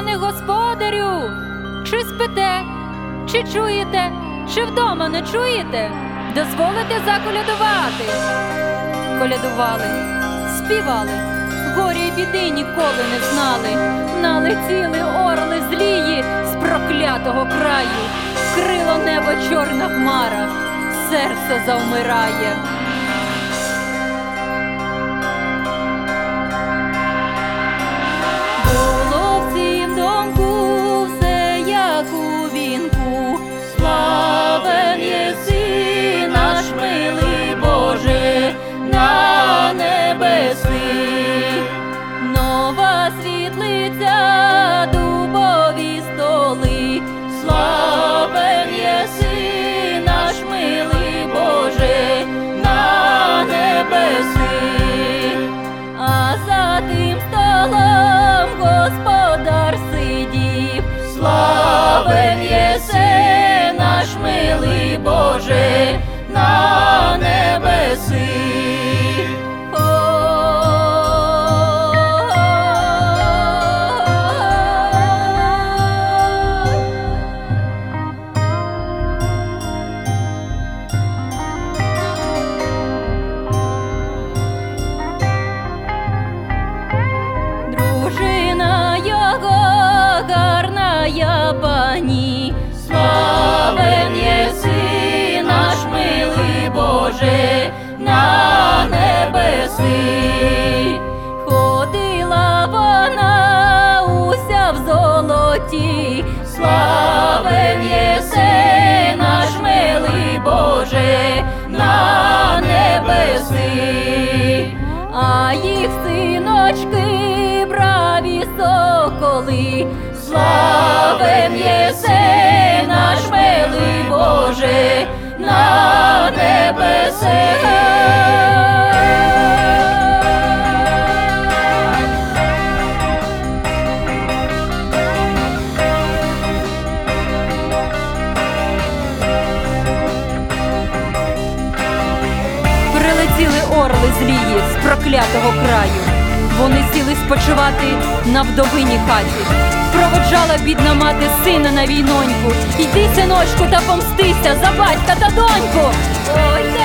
Пане господарю, чи спите, чи чуєте, чи вдома не чуєте? Дозволите заколядувати. Колядували, співали, горі й біди ніколи не знали. Налетіли орли злії з проклятого краю. Крило небо чорна хмара, серце завмирає. Було в цім домку все, як у вінку. Славен єси наш милий Боже на небеси. Нова світлиця, дубові столи. Славен єси наш милий Боже на небеси. А за тим столом господар сидів. Славен єси наш милий Боже на небеси. Дружина його гарна пані. Славен єси наш милий Боже на небеси. Ходила вона уся в золоті. Славен єси наш милий Боже на небеси. А їх синочки браві соколи. Славен єси наш милий Боже на небеси. Прилетіли орли злії з проклятого краю. Вони сіли спочивати на вдовині хаті. Проводжала бідна мати сина на війноньку. Йди, синочку, та помстися за батька та доньку. Ой,